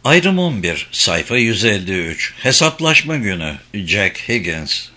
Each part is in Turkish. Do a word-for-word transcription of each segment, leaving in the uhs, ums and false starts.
Ayrım on bir, sayfa yüz elli üç. Hesaplaşma günü. Jack Higgins.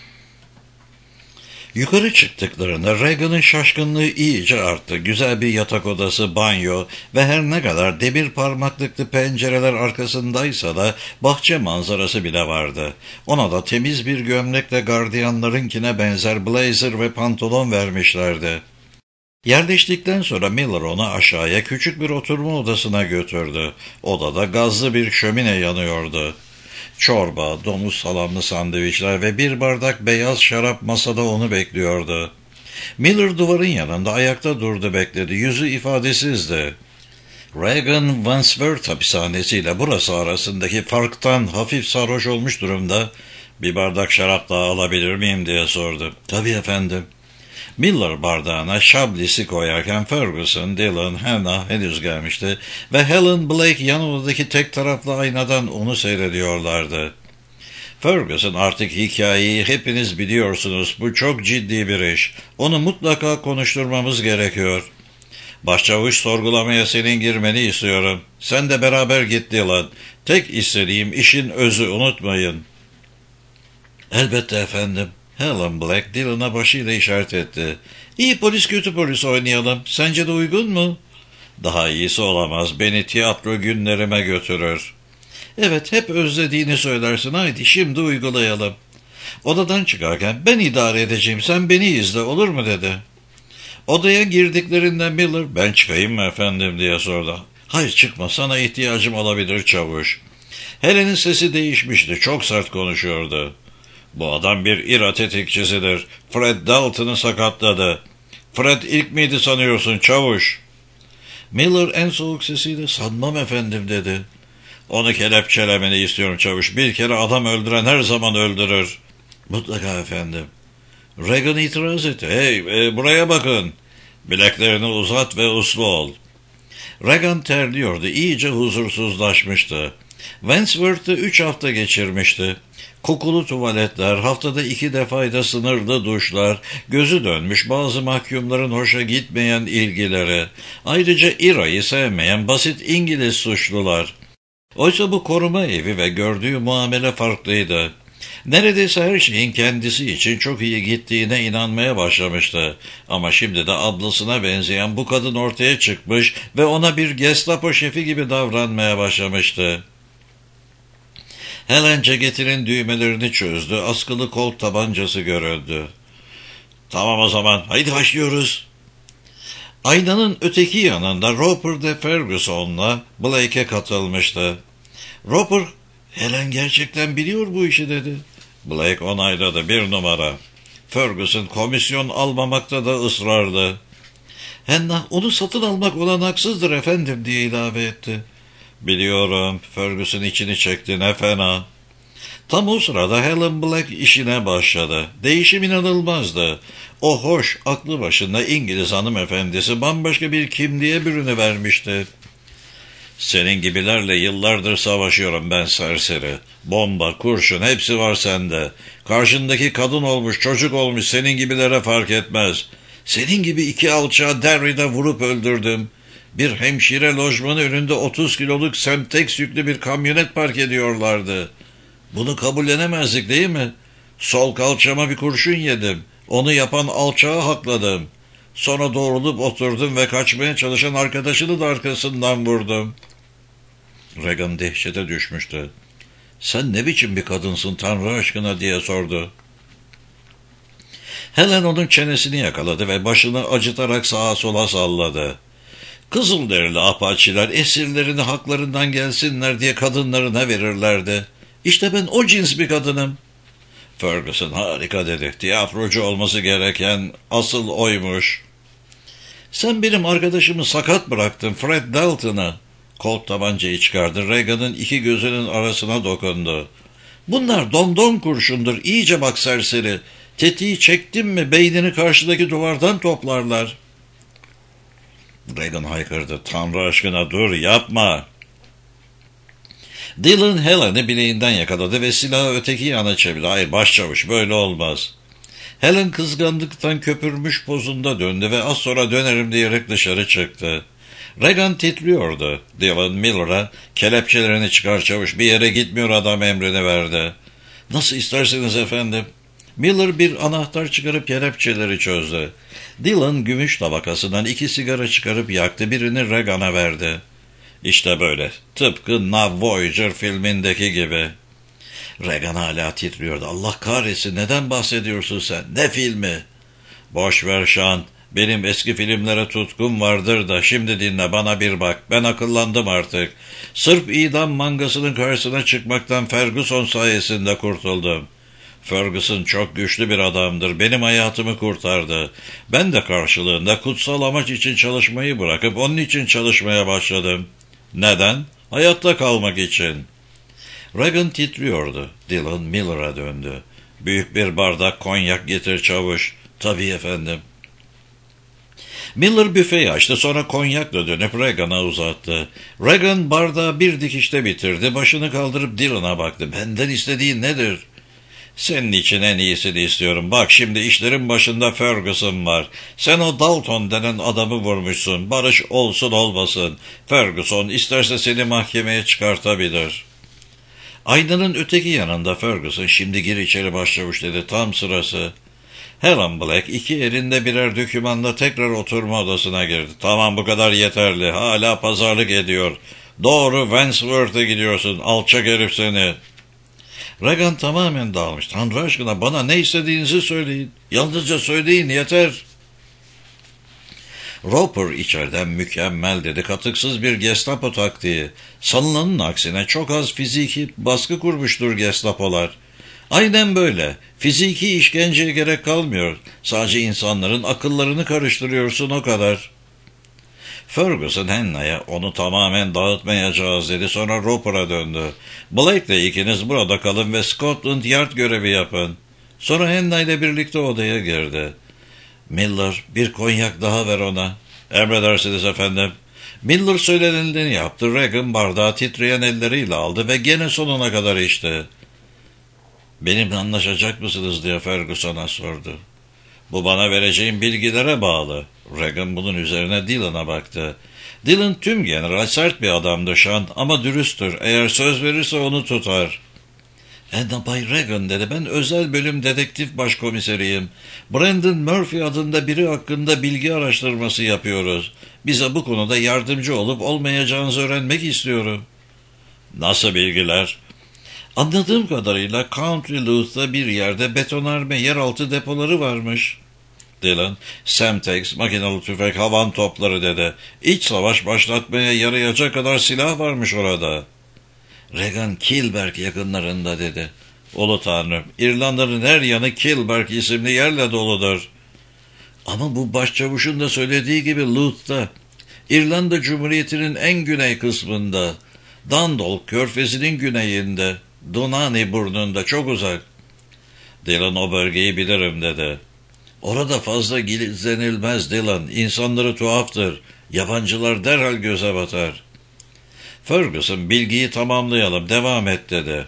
Yukarı çıktıklarında Regan'ın şaşkınlığı iyice arttı. Güzel bir yatak odası, banyo ve her ne kadar demir parmaklıklı pencereler arkasındaysa da bahçe manzarası bile vardı. Ona da temiz bir gömlekle gardiyanlarınkine benzer blazer ve pantolon vermişlerdi. Yerleştikten sonra Miller onu aşağıya küçük bir oturma odasına götürdü. Odada gazlı bir şömine yanıyordu. Çorba, domuz salamlı sandviçler ve bir bardak beyaz şarap masada onu bekliyordu. Miller duvarın yanında ayakta durdu, bekledi. Yüzü ifadesizdi. Regan Wandsworth hapishanesiyle burası arasındaki farktan hafif sarhoş olmuş durumda. "Bir bardak şarap daha alabilir miyim?" diye sordu. "Tabii efendim." Miller bardağına şablisi koyarken Ferguson, Dillon, Hannah henüz gelmişti ve Helen Blake yan odadaki tek taraflı aynadan onu seyrediyorlardı. Ferguson, "Artık hikayeyi hepiniz biliyorsunuz. Bu çok ciddi bir iş. Onu mutlaka konuşturmamız gerekiyor. Başçavuş sorgulamaya senin girmeni istiyorum. Sen de beraber git Dillon. Tek istediğim işin özü, unutmayın." "Elbette efendim." Helen Black Dillon'a başıyla işaret etti. "İyi polis kötü polis oynayalım. Sence de uygun mu?" "Daha iyisi olamaz. Beni tiyatro günlerime götürür." "Evet, hep özlediğini söylersin. Haydi şimdi uygulayalım." Odadan çıkarken "Ben idare edeceğim, sen beni izle, olur mu?" dedi. Odaya girdiklerinde Miller, "Ben çıkayım mı efendim?" diye sordu. "Hayır, çıkma, sana ihtiyacım olabilir çavuş." Helen'in sesi değişmişti. Çok sert konuşuyordu. "Bu adam bir İRA tetikçisidir. Fred Dalton'ı sakatladı." "Fred ilk miydi sanıyorsun çavuş?" Miller en soğuk sesiyle, "Sanmam efendim." dedi. "Onu kelepçelemeni istiyorum çavuş. Bir kere adam öldüren her zaman öldürür." "Mutlaka efendim." Regan itiraz etti. "Hey, e, buraya bakın." "Bileklerini uzat ve uslu ol." Regan terliyordu. İyice huzursuzlaşmıştı. Wandsworth'ı üç hafta geçirmişti. Kokulu tuvaletler, haftada iki defayda sınırlı duşlar, gözü dönmüş bazı mahkumların hoşa gitmeyen ilgileri, ayrıca İRA'yı sevmeyen basit İngiliz suçlular. Oysa bu koruma evi ve gördüğü muamele farklıydı. Neredeyse her şeyin kendisi için çok iyi gittiğine inanmaya başlamıştı. Ama şimdi de ablasına benzeyen bu kadın ortaya çıkmış ve ona bir Gestapo şefi gibi davranmaya başlamıştı. Helen ceketinin düğmelerini çözdü. Askılı kol tabancası görüldü. "Tamam o zaman. Haydi başlıyoruz." Aynanın öteki yanında Roper de Ferguson'la Blake'e katılmıştı. Roper, "Helen gerçekten biliyor bu işi." dedi. Blake onayladı. "Bir numara." Ferguson, "Komisyon almamakta da ısrarlı." "Hannah, onu satın almak olanaksızdır efendim." diye ilave etti. "Biliyorum." Ferguson içini çekti. "Ne fena." Tam o sırada Helen Black işine başladı. Değişim inanılmazdı. O hoş, aklı başında İngiliz hanımefendisi bambaşka bir kimliğe bürünüvermişti. "Senin gibilerle yıllardır savaşıyorum ben serseri. Bomba, kurşun hepsi var sende. Karşındaki kadın olmuş, çocuk olmuş, senin gibilere fark etmez. Senin gibi iki alçağı Derry'de vurup öldürdüm. Bir hemşire lojmanı önünde otuz kiloluk Semtex yüklü bir kamyonet park ediyorlardı. Bunu kabullenemezdik değil mi? Sol kalçama bir kurşun yedim. Onu yapan alçağı hakladım. Sonra doğrulup oturdum ve kaçmaya çalışan arkadaşını da arkasından vurdum." Regan dehşete düşmüştü. "Sen ne biçim bir kadınsın Tanrı aşkına?" diye sordu. Helen onun çenesini yakaladı ve başını acıtarak sağa sola salladı. "Kızılderili apaçiler esirlerini haklarından gelsinler diye kadınlarına verirlerdi. İşte ben o cins bir kadınım." Ferguson, "Harika." dedi. "Tiyatrocu olması gereken asıl oymuş." "Sen benim arkadaşımı sakat bıraktın, Fred Dalton'ı." Colt tabancayı çıkardı. Regan'ın iki gözünün arasına dokundu. "Bunlar domdom kurşundur. İyice bak serseri. Tetiği çektin mi beynini karşıdaki duvardan toplarlar." Regan haykırdı. "Tanrı aşkına dur, yapma." Dillon Helen'i bileğinden yakaladı ve silahı öteki yana çevirdi. "Hayır başçavuş, böyle olmaz." Helen kızgınlıktan köpürmüş pozunda döndü ve "Az sonra dönerim." diyerek dışarı çıktı. Reagan titriyordu. Dylan Miller'a kelepçelerini çıkar çavuş, bir yere gitmiyor adam emrini verdi. Nasıl isterseniz efendim. Miller bir anahtar çıkarıp kelepçeleri çözdü. Dylan gümüş tabakasından iki sigara çıkarıp yaktı, birini Reagan'a verdi. İşte böyle, tıpkı Nav Voyager filmindeki gibi. Reagan hala titriyordu. Allah kahretsin, neden bahsediyorsun sen? Ne filmi? Boş ver Sean. Benim eski filmlere tutkum vardır da şimdi dinle, bana bir bak. Ben akıllandım artık. Sırf idam mangasının karşısına çıkmaktan Ferguson sayesinde kurtuldum. Ferguson çok güçlü bir adamdır. Benim hayatımı kurtardı. Ben de karşılığında kutsal amaç için çalışmayı bırakıp onun için çalışmaya başladım. Neden? Hayatta kalmak için. Reagan titriyordu. Dylan Miller'a döndü. Büyük bir bardak konyak getir çavuş. Tabii efendim. Miller büfeyi açtı, sonra konyakla dönüp Reagan'a uzattı. Reagan bardağı bir dikişte bitirdi. Başını kaldırıp Dylan'a baktı. Benden istediğin nedir? Senin için en iyisini istiyorum. Bak şimdi işlerin başında Ferguson var. Sen o Dalton denen adamı vurmuşsun. Barış olsun olmasın. Ferguson isterse seni mahkemeye çıkartabilir. Aynanın öteki yanında Ferguson, şimdi gir içeri başçavuş dedi, tam sırası. Helen Black iki elinde birer dokümanla tekrar oturma odasına girdi. Tamam, bu kadar yeterli. Hala pazarlık ediyor. Doğru Wandsworth'a gidiyorsun. Alçak herif seni. Reagan tamamen dağılmış. Tanrı aşkına bana ne istediğinizi söyleyin. Yalnızca söyleyin yeter. Roper içeriden mükemmel dedi. Katıksız bir Gestapo taktiği. Sanılanın aksine çok az fiziki baskı kurmuştur Gestapolar. Aynen böyle. Fiziki işkenceye gerek kalmıyor. Sadece insanların akıllarını karıştırıyorsun, o kadar. Ferguson Hannah'ya onu tamamen dağıtmayacağız dedi. Sonra Roper'a döndü. Blake'le ikiniz burada kalın ve Scotland Yard görevi yapın. Sonra Hannah ile birlikte odaya girdi. Miller, bir konyak daha ver ona. Emredersiniz efendim. Miller söylenildiğini yaptı. Reagan bardağı titreyen elleriyle aldı ve gene sonuna kadar içti. Benimle anlaşacak mısınız diye Ferguson'a sordu. Bu bana vereceğim bilgilere bağlı. Reagan bunun üzerine Dylan'a baktı. Dylan tüm general sert bir adamdı Sean, ama dürüsttür. Eğer söz verirse onu tutar. Edna Bay Reagan dedi, ben özel bölüm dedektif başkomiseriyim. Brandon Murphy adında biri hakkında bilgi araştırması yapıyoruz. Bize bu konuda yardımcı olup olmayacağınızı öğrenmek istiyorum. Nasıl bilgiler? Anladığım kadarıyla Country Louth'ta bir yerde betonarme yeraltı depoları varmış. Dylan, Semtex, makinalı tüfek, havan topları dedi. İç savaş başlatmaya yarayacak kadar silah varmış orada. Reagan, Kilberg yakınlarında dedi. Ulu Tanrım, İrlanda'nın her yanı Kilberg isimli yerle doludur. Ama bu başçavuşun da söylediği gibi Louth'ta, İrlanda Cumhuriyeti'nin en güney kısmında, Dundalk körfezinin güneyinde, Dunani burnunda, çok uzak. Dylan, o bölgeyi bilirim dedi. Orada fazla gizlenilmez Dylan, insanları tuhaftır, yabancılar derhal göze batar. Ferguson, bilgiyi tamamlayalım, devam et dedi.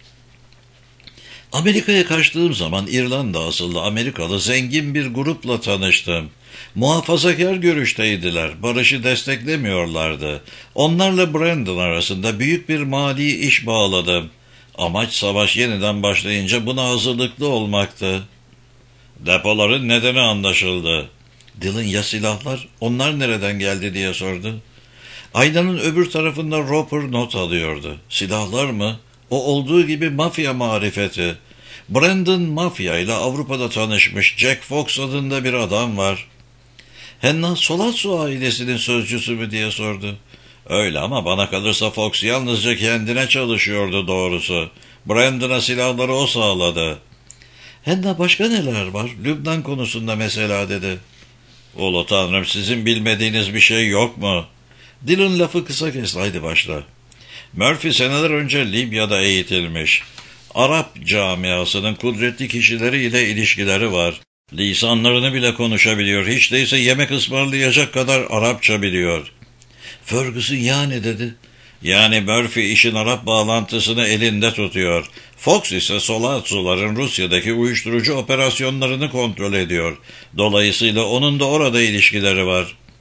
Amerika'ya kaçtığım zaman İrlanda asıllı Amerikalı zengin bir grupla tanıştım. Muhafazakar görüşteydiler, barışı desteklemiyorlardı. Onlarla Brandon arasında büyük bir mali iş bağladım. Amaç savaş yeniden başlayınca buna hazırlıklı olmaktı. Depoların nedeni anlaşıldı. Dylan, ya silahlar? Onlar nereden geldi diye sordu. Aynanın öbür tarafında Roper not alıyordu. Silahlar mı? O olduğu gibi mafya marifeti. Brandon mafya ile Avrupa'da tanışmış Jack Fox adında bir adam var. Hannah, Solatso ailesinin sözcüsü mü diye sordu. Öyle, ama bana kalırsa Fox yalnızca kendine çalışıyordu doğrusu. Brandon'a silahları o sağladı. Hannah, başka neler var? Lübnan konusunda mesela dedi. Ulu Tanrım, sizin bilmediğiniz bir şey yok mu? Dylan lafı kısa kesti. Haydi başla. Murphy seneler önce Libya'da eğitilmiş. Arap camiasının kudretli kişileriyle ilişkileri var. Lisanlarını bile konuşabiliyor. Hiç değilse yemek ısmarlayacak kadar Arapça biliyor. Ferguson yani dedi. Yani Murphy işin Arap bağlantısını elinde tutuyor. Fox ise Solatsuların Rusya'daki uyuşturucu operasyonlarını kontrol ediyor. Dolayısıyla onun da orada ilişkileri var.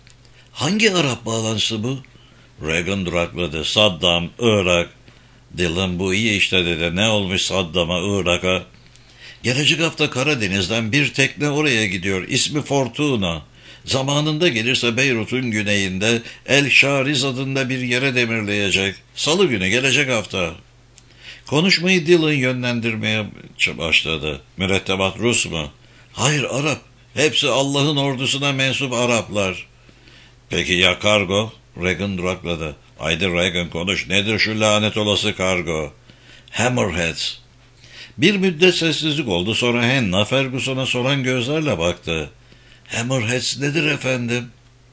Hangi Arap bağlantısı bu? Reagan durakladı. Saddam, Irak. Dylan bu iyi işte dedi. Ne olmuş Saddam'a, Irak'a? Gelecek hafta Karadeniz'den bir tekne oraya gidiyor. İsmi Fortuna. Zamanında gelirse Beyrut'un güneyinde El Şariz adında bir yere demirleyecek. Salı günü gelecek hafta. Konuşmayı Dylan yönlendirmeye başladı. Mürettebat Rus mu? Hayır, Arap. Hepsi Allah'ın ordusuna mensup Araplar. Peki ya kargo? Reagan durakladı. Haydi Reagan konuş. Nedir şu lanet olası kargo? Hammerheads. Bir müddet sessizlik oldu. Sonra Hannah Ferguson'a soran gözlerle baktı. Hammerheads nedir efendim?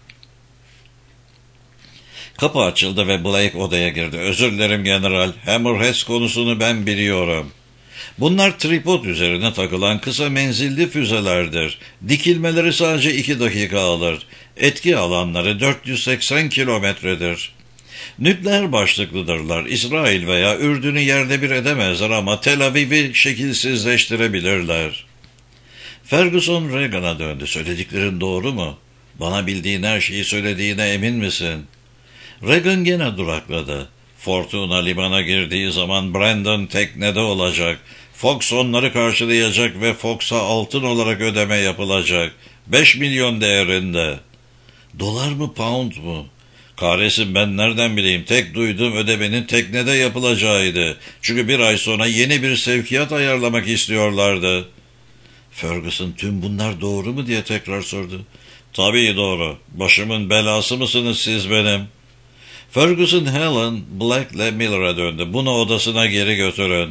Kapı açıldı ve Blake odaya girdi. Özür dilerim general. Hammerheads konusunu ben biliyorum. Bunlar tripod üzerine takılan kısa menzilli füzelerdir. Dikilmeleri sadece iki dakika alır. Etki alanları dört yüz seksen kilometredir. Nükleer başlıklıdırlar. İsrail veya Ürdün'ü yerle bir edemezler ama Tel Aviv'i şekilsizleştirebilirler. Ferguson Reagan'a döndü. Söylediklerin doğru mu? Bana bildiğin her şeyi söylediğine emin misin? Reagan gene durakladı. Fortuna limana girdiği zaman Brandon teknede olacak. Fox onları karşılayacak ve Fox'a altın olarak ödeme yapılacak. Beş milyon değerinde. Dolar mı, pound mu? Kahretsin, ben nereden bileyim? Tek duyduğum ödemenin teknede yapılacağıydı. Çünkü bir ay sonra yeni bir sevkiyat ayarlamak istiyorlardı. Ferguson tüm bunlar doğru mu diye tekrar sordu. Tabii doğru. Başımın belası mısınız siz benim? Ferguson Helen, Black'le Miller'a döndü. Bunu odasına geri götürün.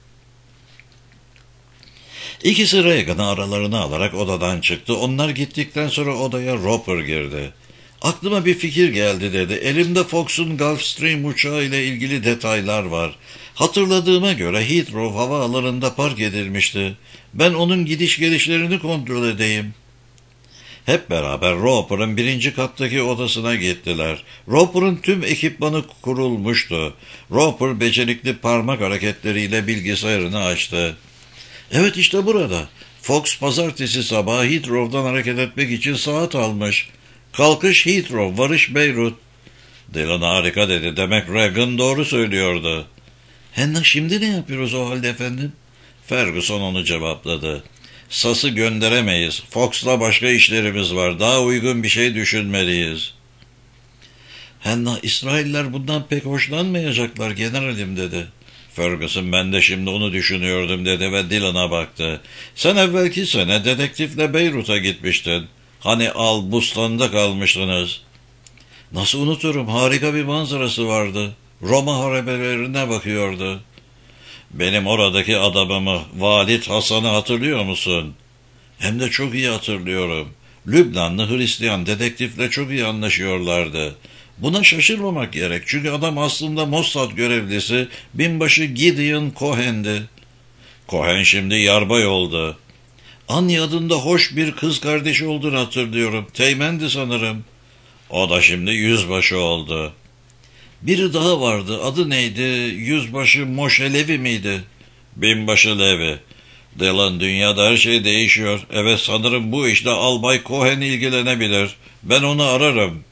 İkisi Reagan'ı aralarına alarak odadan çıktı. Onlar gittikten sonra odaya Roper girdi. Aklıma bir fikir geldi dedi. Elimde Fox'un Gulfstream uçağı ile ilgili detaylar var. Hatırladığıma göre Heathrow havaalanında park edilmişti. Ben onun gidiş gelişlerini kontrol edeyim. Hep beraber Roper'ın birinci kattaki odasına gittiler. Roper'ın tüm ekipmanı kurulmuştu. Roper becerikli parmak hareketleriyle bilgisayarını açtı. Evet, işte burada. Fox pazartesi sabahı Heathrow'dan hareket etmek için saat almış. Kalkış Heathrow, varış Beyrut. Dylan harika dedi. Demek Reagan doğru söylüyordu. Hannah, şimdi ne yapıyoruz o halde efendim? Ferguson onu cevapladı. Sas'ı gönderemeyiz. Fox'la başka işlerimiz var. Daha uygun bir şey düşünmeliyiz. Hannah, İsrailler bundan pek hoşlanmayacaklar generalim dedi. Ferguson, ben de şimdi onu düşünüyordum dedi ve Dylan'a baktı. Sen evvelki sene dedektifle Beyrut'a gitmiştin. Hani Al Bustan'da kalmıştınız. Nasıl unuturum, harika bir manzarası vardı. Roma harabelerine bakıyordu. Benim oradaki adamımı, Valid Hasan'ı hatırlıyor musun? Hem de çok iyi hatırlıyorum. Lübnanlı Hristiyan dedektifle çok iyi anlaşıyorlardı. Buna şaşırmamak gerek çünkü adam aslında Mossad görevlisi binbaşı Gideon Cohen'di. Cohen şimdi yarbay oldu. Anya adında hoş bir kız kardeşi olduğunu hatırlıyorum. Teğmendi sanırım. O da şimdi yüzbaşı oldu. Biri daha vardı. Adı neydi? Yüzbaşı Moshe Levi miydi? Binbaşı Levi. Dylan, dünyada her şey değişiyor. Evet, sanırım bu işle Albay Cohen ilgilenebilir. Ben onu ararım.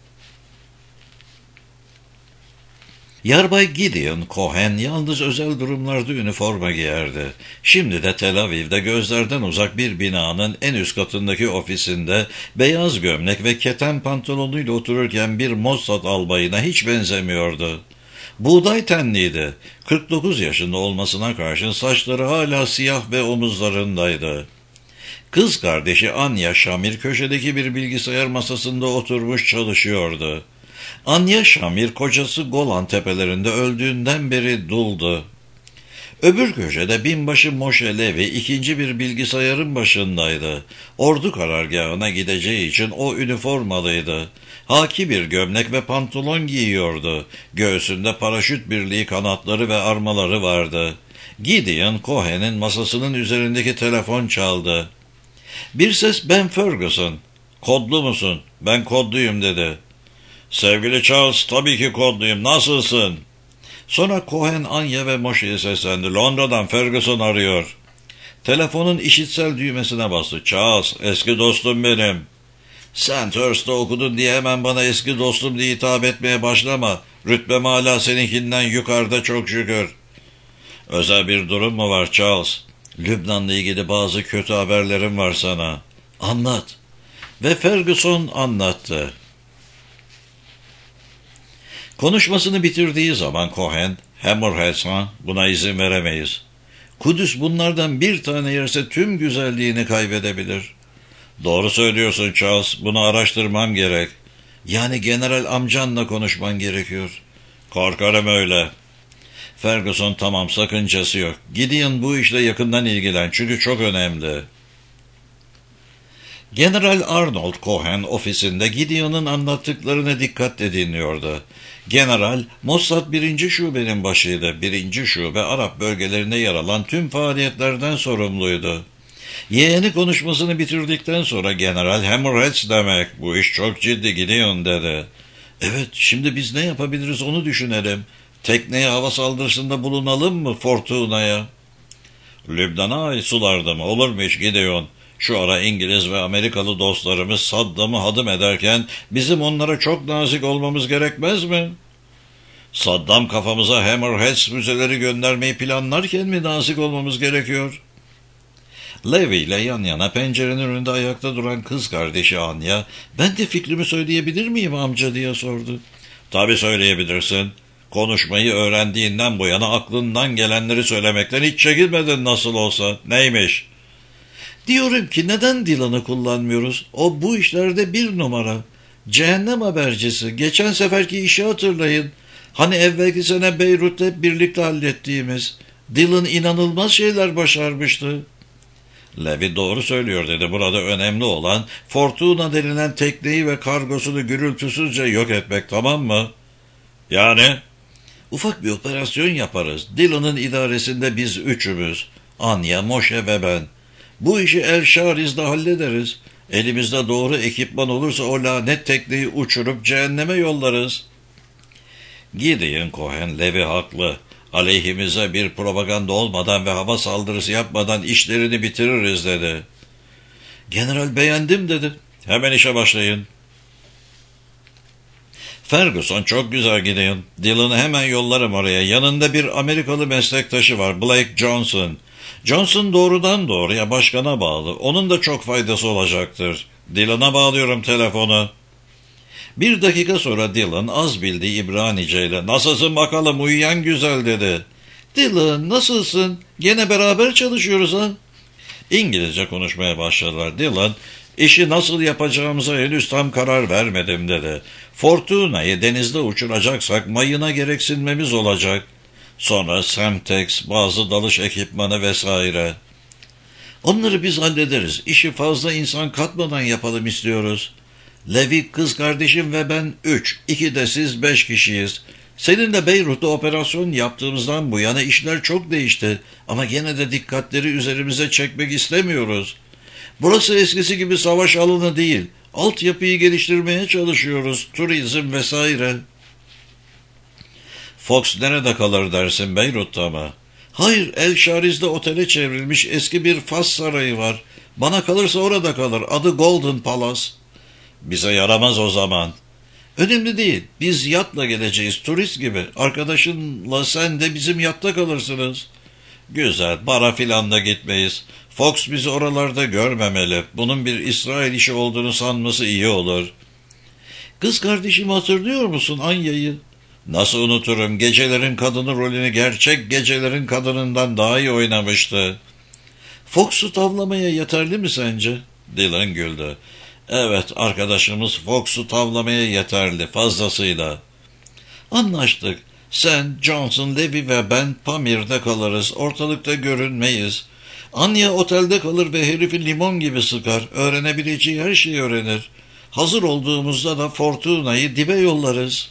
Yarbay Gideon Cohen yalnız özel durumlarda üniforma giyerdi. Şimdi de Tel Aviv'de gözlerden uzak bir binanın en üst katındaki ofisinde beyaz gömlek ve keten pantolonuyla otururken bir Mossad albayına hiç benzemiyordu. Buğday tenliydi. kırk dokuz yaşında olmasına karşın saçları hala siyah ve omuzlarındaydı. Kız kardeşi Anya Shamir köşedeki bir bilgisayar masasında oturmuş çalışıyordu. Anya Shamir kocası Golan tepelerinde öldüğünden beri duldu. Öbür köşede binbaşı Moshe Levi ikinci bir bilgisayarın başındaydı. Ordu karargahına gideceği için o üniformalıydı. Haki bir gömlek ve pantolon giyiyordu. Göğsünde paraşüt birliği kanatları ve armaları vardı. Gideon Cohen'in masasının üzerindeki telefon çaldı. Bir ses, ben Ferguson. Kodlu musun? Ben kodluyum dedi. Sevgili Charles, tabii ki kodluyum. Nasılsın? Sonra Cohen, Anya ve Moshe'ye seslendi. Londra'dan Ferguson arıyor. Telefonun işitsel düğmesine bastı. Charles, eski dostum benim. Sandhurst'ta okudun diye hemen bana eski dostum diye hitap etmeye başlama. Rütbem hala seninkinden yukarıda çok şükür. Özel bir durum mu var Charles? Lübnan'la ilgili bazı kötü haberlerim var sana. Anlat. Ve Ferguson anlattı. Konuşmasını bitirdiği zaman Cohen, Hammerhead'sa buna izin veremeyiz. Kudüs bunlardan bir tane yerse tüm güzelliğini kaybedebilir. Doğru söylüyorsun Charles, bunu araştırmam gerek. Yani general amcanla konuşman gerekiyor. Korkarım öyle. Ferguson tamam, sakıncası yok. Gideon bu işle yakından ilgilen çünkü çok önemli. General Arnold Cohen ofisinde Gideon'un anlattıklarını dikkatle dinliyordu. General, Mossad birinci Şube'nin başıydı. birinci Şube, Arap bölgelerinde yer alan tüm faaliyetlerden sorumluydu. Yeğeni konuşmasını bitirdikten sonra General Hammerheads demek, bu iş çok ciddi Gideon dedi. Evet, şimdi biz ne yapabiliriz onu düşünelim. Tekneye hava saldırısında bulunalım mı Fortuna'ya? Lübnan'a ait sularda mı? Olur mu hiç Gideon? Şu ara İngiliz ve Amerikalı dostlarımız Saddam'ı hadım ederken bizim onlara çok nazik olmamız gerekmez mi? Saddam kafamıza Hammerheads füzeleri göndermeyi planlarken mi nazik olmamız gerekiyor? Levi ile yan yana pencerenin önünde ayakta duran kız kardeşi Anya, ben de fikrimi söyleyebilir miyim amca diye sordu. Tabii söyleyebilirsin. Konuşmayı öğrendiğinden bu yana aklından gelenleri söylemekten hiç çekinmedin nasıl olsa. Neymiş? Diyorum ki neden Dylan'ı kullanmıyoruz? O bu işlerde bir numara. Cehennem habercisi. Geçen seferki işi hatırlayın. Hani evvelki sene Beyrut'ta birlikte hallettiğimiz. Dylan inanılmaz şeyler başarmıştı. Levi doğru söylüyor dedi. Burada önemli olan Fortuna denilen tekneyi ve kargosunu gürültüsüzce yok etmek, tamam mı? Yani? Ufak bir operasyon yaparız. Dylan'ın idaresinde biz üçümüz. Anya, Moshe ve ben. Bu işi El Şariz'de hallederiz. Elimizde doğru ekipman olursa o lanet tekneyi uçurup cehenneme yollarız. Gideon Cohen, Levi haklı. Aleyhimize bir propaganda olmadan ve hava saldırısı yapmadan işlerini bitiririz dedi. General beğendim dedi. Hemen işe başlayın. Ferguson çok güzel Gideon. Dylan'ı hemen yollarım oraya. Yanında bir Amerikalı meslektaşı var, Blake Johnson. Johnson doğrudan doğruya başkana bağlı. Onun da çok faydası olacaktır. Dylan'a bağlıyorum telefonu. Bir dakika sonra Dylan az bildiği İbranice ile "Nasılsın bakalım uyuyan güzel" dedi. Dylan nasılsın? Gene beraber çalışıyoruz ha? İngilizce konuşmaya başladılar. Dylan, işi nasıl yapacağımıza henüz tam karar vermedim dedi. Fortuna'yı denizde uçuracaksak mayına gereksinmemiz olacak. Sonra Semtex, bazı dalış ekipmanı vesaire. Onları biz hallederiz. İşi fazla insan katmadan yapalım istiyoruz. Levi, kız kardeşim ve ben üç, iki de siz beş kişiyiz. Seninle Beyrut'ta operasyon yaptığımızdan bu yana işler çok değişti. Ama gene de dikkatleri üzerimize çekmek istemiyoruz. Burası eskisi gibi savaş alanı değil. Altyapıyı geliştirmeye çalışıyoruz. Turizm vesaire. Fox nerede kalır dersin, Beyrut'ta mı? Hayır, El Şariz'de otele çevrilmiş eski bir Fas sarayı var. Bana kalırsa orada kalır. Adı Golden Palace. Bize yaramaz o zaman. Önemli değil. Biz yatla geleceğiz, turist gibi. Arkadaşınla sen de bizim yatta kalırsınız. Güzel, bara filan da gitmeyiz. Fox bizi oralarda görmemeli. Bunun bir İsrail işi olduğunu sanması iyi olur. Kız kardeşimi hatırlıyor musun, Anya'yı? Nasıl unuturum? Gecelerin kadını rolünü gerçek gecelerin kadınından daha iyi oynamıştı. Fox'u tavlamaya yeterli mi sence? Dylan güldü. Evet, arkadaşımız Fox'u tavlamaya yeterli, fazlasıyla. Anlaştık. Sen, Johnson, Levy ve ben Pamir'de kalırız. Ortalıkta görünmeyiz. Anya otelde kalır ve herifi limon gibi sıkar. Öğrenebileceği her şeyi öğrenir. Hazır olduğumuzda da Fortuna'yı dibe yollarız.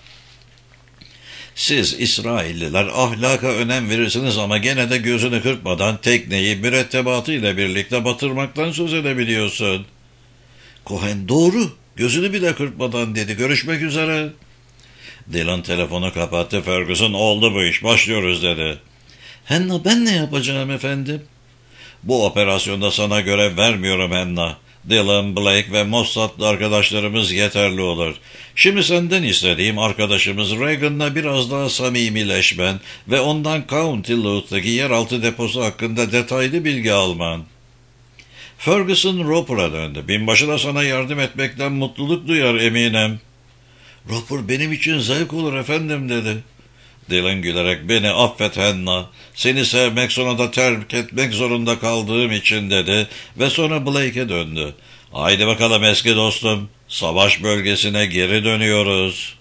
Siz İsrailliler ahlaka önem verirsiniz ama gene de gözünü kırpmadan tekneyi mürettebatıyla birlikte batırmaktan söz edebiliyorsun. Cohen doğru, gözünü bile kırpmadan dedi. Görüşmek üzere. Dylan telefonu kapattı. Ferguson, oldu bu iş, başlıyoruz dedi. Henna, ben ne yapacağım efendim? Bu operasyonda sana görev vermiyorum Henna. Dylan, Blake ve Mossad'lı arkadaşlarımız yeterli olur. Şimdi senden istediğim arkadaşımız Reagan'la biraz daha samimileşmen ve ondan County Louth'taki yeraltı deposu hakkında detaylı bilgi alman. Ferguson Roper'a döndü. Binbaşı da sana yardım etmekten mutluluk duyar eminim. Roper benim için zevk olur efendim dedi. Dylan gülerek beni affet Hannah. Seni sevmek sonra da terk etmek zorunda kaldığım için dedi ve sonra Blake'e döndü. Haydi bakalım eski dostum. Savaş bölgesine geri dönüyoruz.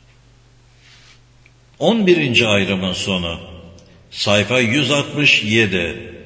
on birinci ayrımın sonu. Sayfa yüz altmış yedi.